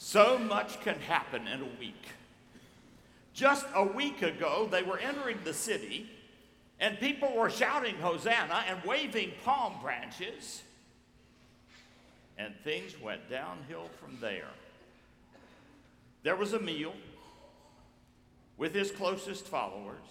So much can happen in a week. Just a week ago, they were entering the city, and people were shouting Hosanna and waving palm branches, and things went downhill from there. There was a meal with his closest followers,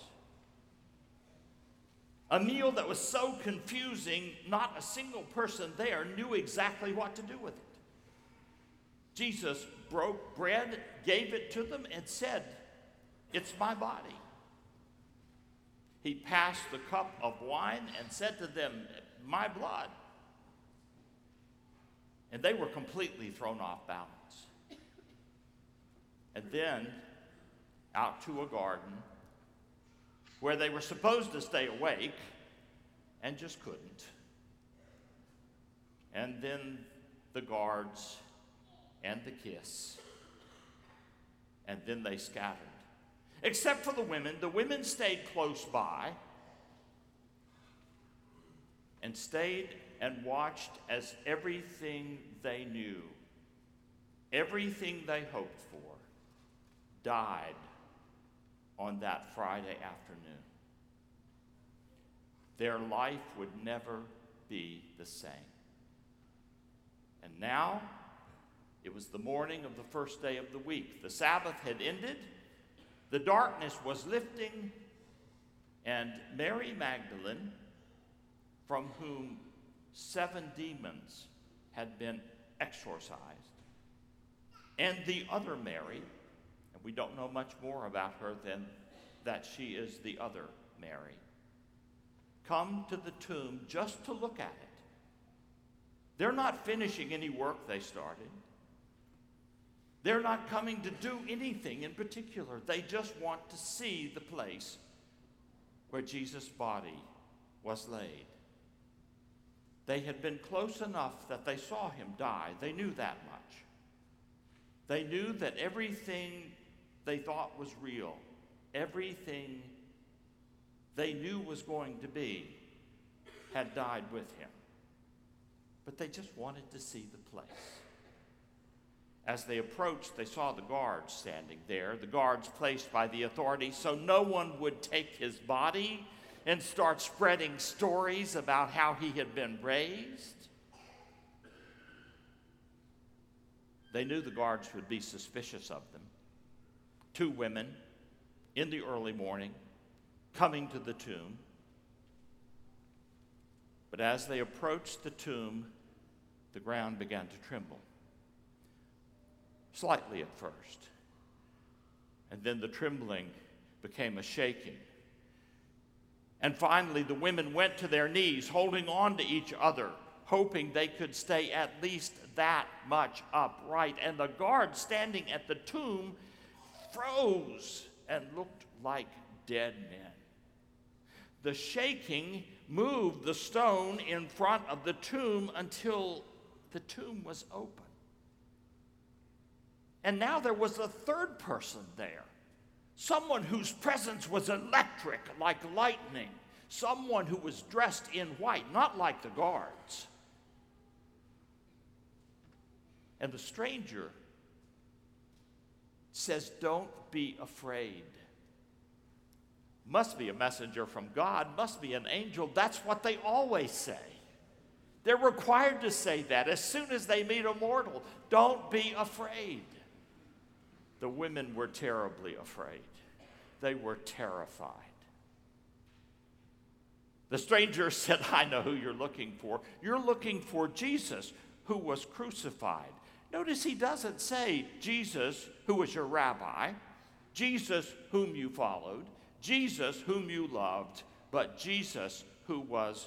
a meal that was so confusing, not a single person there knew exactly what to do with it. Jesus broke bread, gave it to them, and said, "It's my body." He passed the cup of wine and said to them, "My blood." And they were completely thrown off balance. And then out to a garden where they were supposed to stay awake and just couldn't. And then the guards and the kiss. And then they scattered. Except for the women. The women stayed close by and stayed and watched as everything they knew, everything they hoped for, died on that Friday afternoon. Their life would never be the same. And now, it was the morning of the first day of the week. The Sabbath had ended, the darkness was lifting, and Mary Magdalene, from whom 7 demons had been exorcised, and the other Mary, and we don't know much more about her than that she is the other Mary, come to the tomb just to look at it. They're not finishing any work they started. They're not coming to do anything in particular. They just want to see the place where Jesus' body was laid. They had been close enough that they saw him die. They knew that much. They knew that everything they thought was real, everything they knew was going to be, had died with him. But they just wanted to see the place. As they approached, they saw the guards standing there, the guards placed by the authorities so no one would take his body and start spreading stories about how he had been raised. They knew the guards would be suspicious of them. 2 women in the early morning coming to the tomb. But as they approached the tomb, the ground began to tremble. Slightly at first. And then the trembling became a shaking. And finally, the women went to their knees, holding on to each other, hoping they could stay at least that much upright. And the guards standing at the tomb froze and looked like dead men. The shaking moved the stone in front of the tomb until the tomb was open. And now there was a third person there. Someone whose presence was electric, like lightning. Someone who was dressed in white, not like the guards. And the stranger says, "Don't be afraid." Must be a messenger from God, must be an angel. That's what they always say. They're required to say that as soon as they meet a mortal. Don't be afraid. The women were terribly afraid. They were terrified. The stranger said, "I know who you're looking for. You're looking for Jesus, who was crucified." Notice he doesn't say Jesus, who was your rabbi, Jesus, whom you followed, Jesus, whom you loved, but Jesus, who was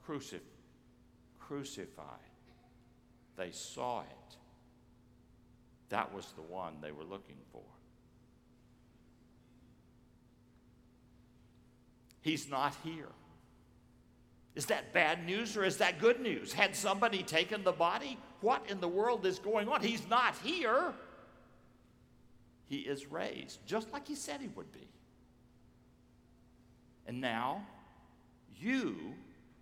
crucified. They saw it. That was the one they were looking for. He's not here. Is that bad news or is that good news? Had somebody taken the body? What in the world is going on? He's not here. He is raised, just like he said he would be. And now, you,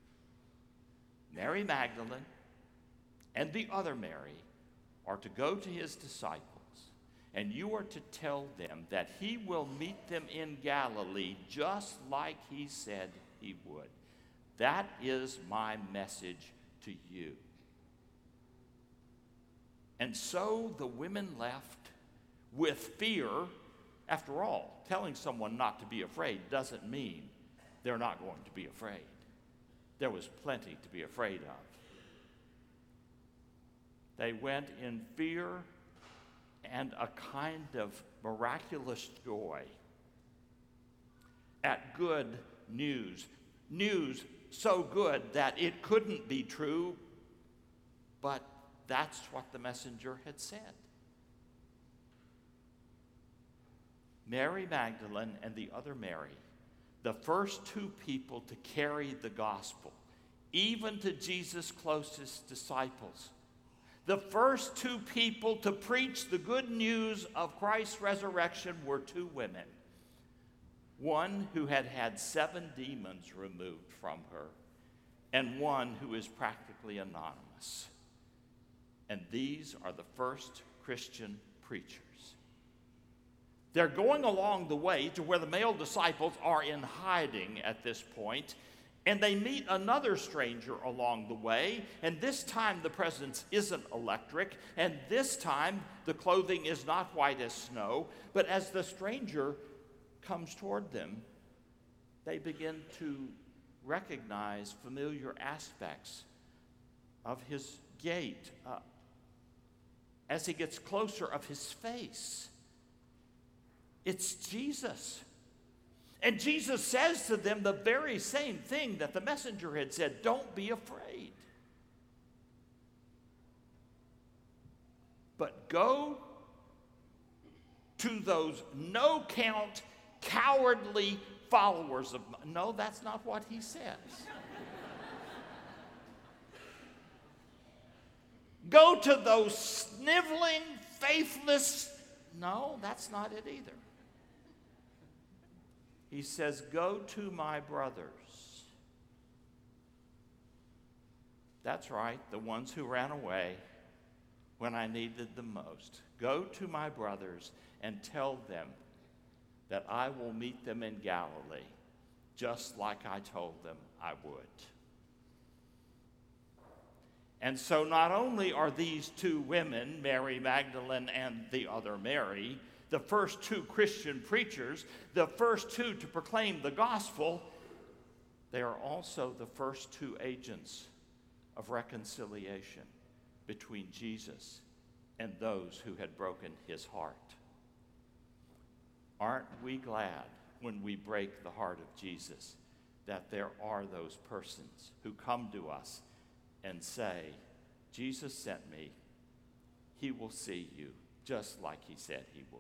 Mary Magdalene, and the other Mary, are to go to his disciples and you are to tell them that he will meet them in Galilee just like he said he would. That is my message to you." And so the women left with fear. After all, telling someone not to be afraid doesn't mean they're not going to be afraid. There was plenty to be afraid of. They went in fear and a kind of miraculous joy at good news. News so good that it couldn't be true, but that's what the messenger had said. Mary Magdalene and the other Mary, the first two people to carry the gospel, even to Jesus' closest disciples. The first two people to preach the good news of Christ's resurrection were two women. One who had had 7 demons removed from her, and one who is practically anonymous. And these are the first Christian preachers. They're going along the way to where the male disciples are in hiding at this point, and they meet another stranger along the way, and this time the presence isn't electric, and this time the clothing is not white as snow, but as the stranger comes toward them, they begin to recognize familiar aspects of his gait, as he gets closer, of his face. It's Jesus. And Jesus says to them the very same thing that the messenger had said: don't be afraid, but go to those no-count, cowardly followers of mine. No, that's not what he says. Go to those sniveling, faithless. No, that's not it either. He says, go to my brothers. That's right, the ones who ran away when I needed them most. Go to my brothers and tell them that I will meet them in Galilee, just like I told them I would. And so not only are these two women, Mary Magdalene and the other Mary, the first two Christian preachers, the first two to proclaim the gospel, they are also the first two agents of reconciliation between Jesus and those who had broken his heart. Aren't we glad when we break the heart of Jesus that there are those persons who come to us and say, Jesus sent me, he will see you just like he said he would.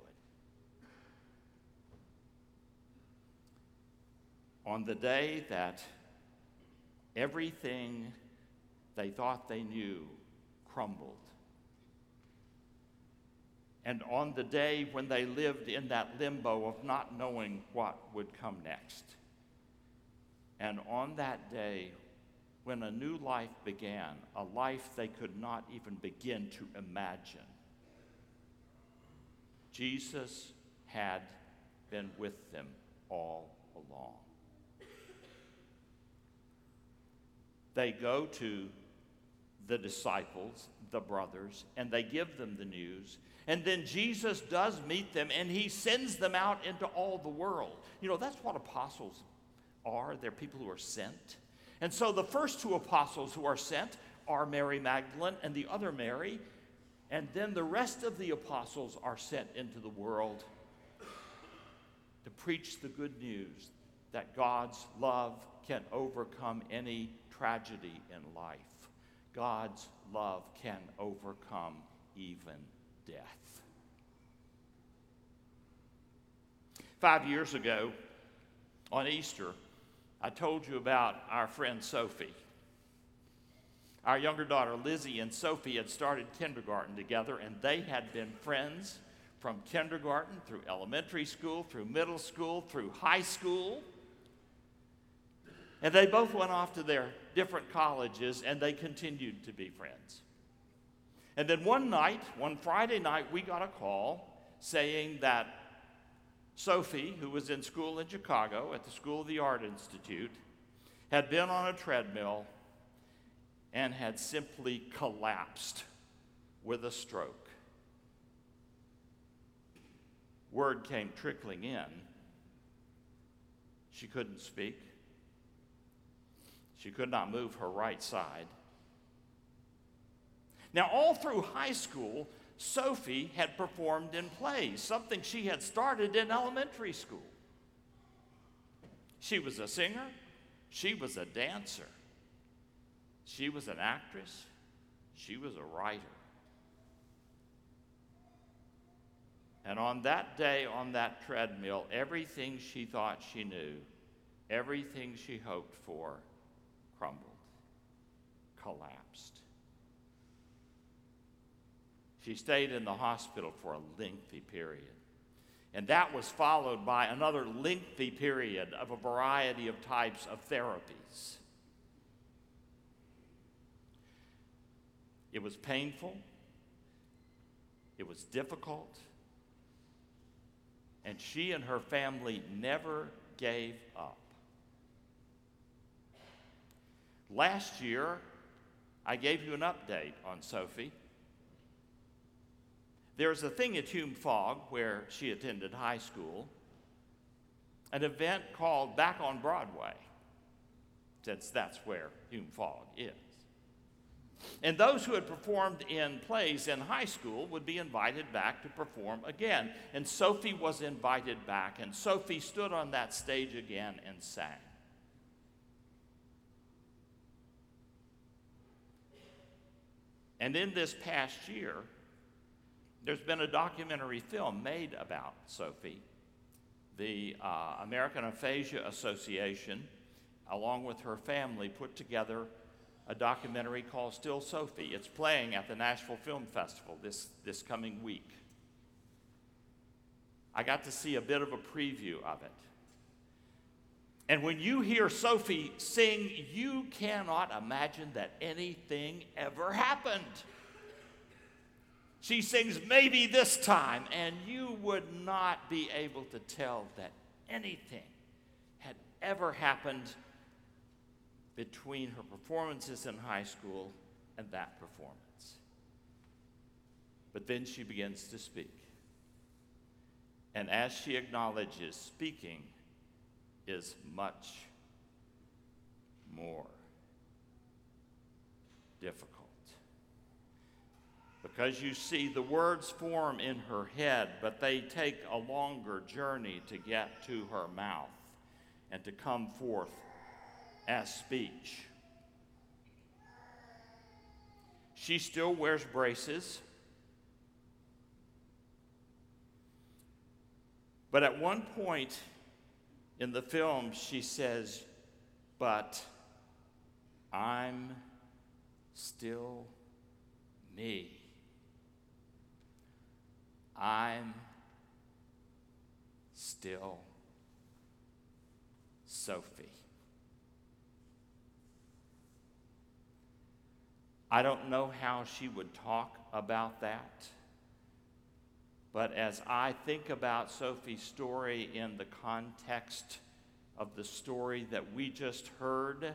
On the day that everything they thought they knew crumbled, and on the day when they lived in that limbo of not knowing what would come next, and on that day when a new life began, a life they could not even begin to imagine, Jesus had been with them all along. They go to the disciples, the brothers, and they give them the news. And then Jesus does meet them, and he sends them out into all the world. You know, that's what apostles are. They're people who are sent. And so the first two apostles who are sent are Mary Magdalene and the other Mary. And then the rest of the apostles are sent into the world to preach the good news that God's love can overcome any tragedy in life. God's love can overcome even death. 5 years ago, on Easter, I told you about our friend Sophie. Our younger daughter Lizzie and Sophie had started kindergarten together, and they had been friends from kindergarten through elementary school, through middle school, through high school. And they both went off to their different colleges, and they continued to be friends. And then one Friday night, we got a call saying that Sophie, who was in school in Chicago at the School of the Art Institute, had been on a treadmill and had simply collapsed with a stroke. Word came trickling in. She couldn't speak. She could not move her right side. Now, all through high school, Sophie had performed in plays, something she had started in elementary school. She was a singer. She was a dancer. She was an actress. She was a writer. And on that day, on that treadmill, everything she thought she knew, everything she hoped for, crumbled, collapsed. She stayed in the hospital for a lengthy period. And that was followed by another lengthy period of a variety of types of therapies. It was painful. It was difficult. And she and her family never gave up. Last year, I gave you an update on Sophie. There's a thing at Hume Fogg, where she attended high school, an event called Back on Broadway, since that's where Hume Fogg is. And those who had performed in plays in high school would be invited back to perform again. And Sophie was invited back, and Sophie stood on that stage again and sang. And in this past year, there's been a documentary film made about Sophie. The American Aphasia Association, along with her family, put together a documentary called Still Sophie. It's playing at the Nashville Film Festival this coming week. I got to see a bit of a preview of it. And when you hear Sophie sing, you cannot imagine that anything ever happened. She sings "Maybe This Time," and you would not be able to tell that anything had ever happened between her performances in high school and that performance. But then she begins to speak. And as she acknowledges, speaking is much more difficult. Because you see, the words form in her head, but they take a longer journey to get to her mouth and to come forth as speech. She still wears braces, but at one point in the film, she says, "But I'm still me. I'm still Sophie." I don't know how she would talk about that, but as I think about Sophie's story in the context of the story that we just heard,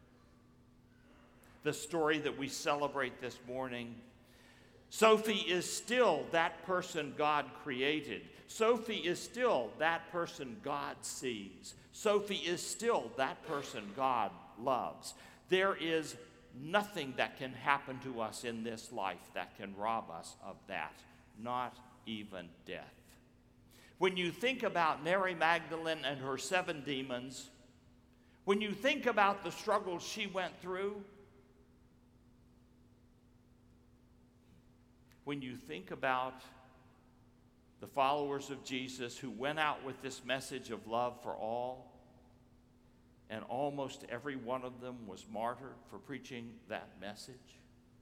the story that we celebrate this morning, Sophie is still that person God created. Sophie is still that person God sees. Sophie is still that person God loves. There is nothing that can happen to us in this life that can rob us of that, not even death. When you think about Mary Magdalene and her 7 demons, when you think about the struggles she went through, when you think about the followers of Jesus who went out with this message of love for all, and almost every one of them was martyred for preaching that message.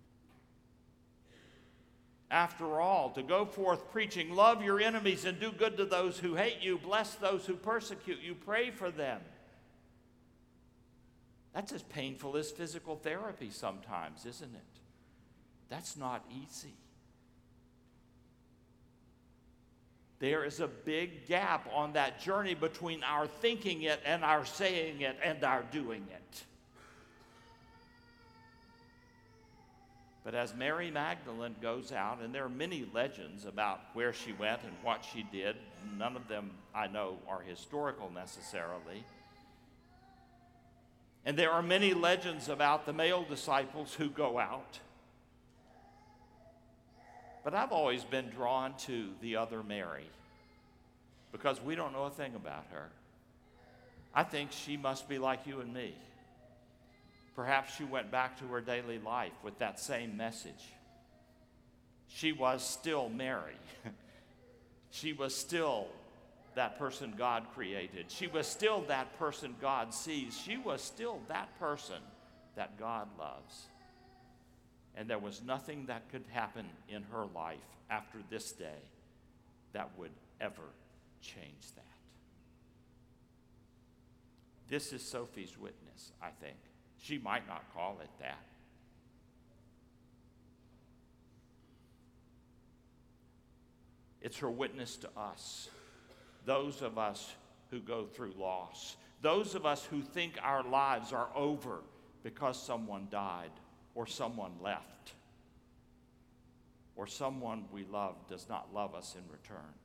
After all, to go forth preaching, love your enemies and do good to those who hate you, bless those who persecute you, pray for them. That's as painful as physical therapy sometimes, isn't it? That's not easy. There is a big gap on that journey between our thinking it and our saying it and our doing it. But as Mary Magdalene goes out, and there are many legends about where she went and what she did, none of them I know are historical necessarily. And there are many legends about the male disciples who go out. But I've always been drawn to the other Mary because we don't know a thing about her. I think she must be like you and me. Perhaps she went back to her daily life with that same message. She was still Mary. She was still that person God created. She was still that person God sees. She was still that person that God loves. And there was nothing that could happen in her life after this day that would ever change that. This is Sophie's witness, I think. She might not call it that. It's her witness to us, those of us who go through loss, those of us who think our lives are over because someone died or someone left or someone we love does not love us in return.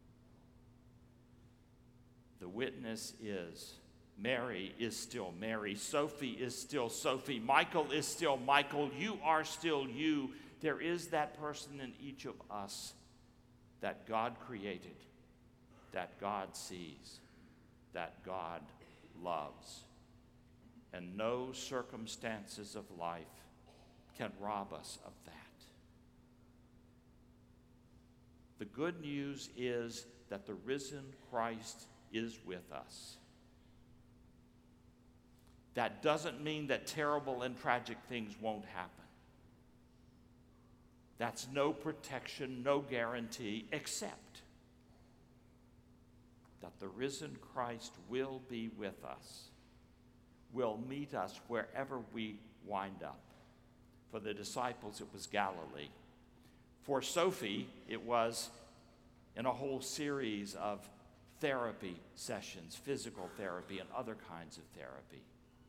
The witness is Mary is still Mary. Sophie is still Sophie. Michael is still Michael. You are still you. There is that person in each of us that God created, that God sees, that God loves. And no circumstances of life can rob us of that. The good news is that the risen Christ is with us. That doesn't mean that terrible and tragic things won't happen. That's no protection, no guarantee, except that the risen Christ will be with us, will meet us wherever we wind up. For the disciples, it was Galilee. For Sophie, it was in a whole series of therapy sessions, physical therapy and other kinds of therapy.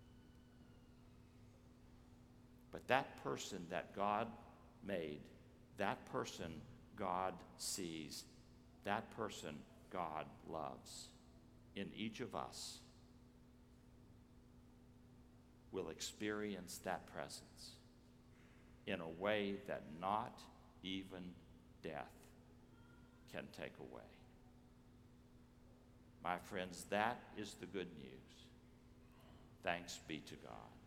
But that person that God made, that person God sees, that person God loves, in each of us will experience that presence in a way that not even death can take away. My friends, that is the good news. Thanks be to God.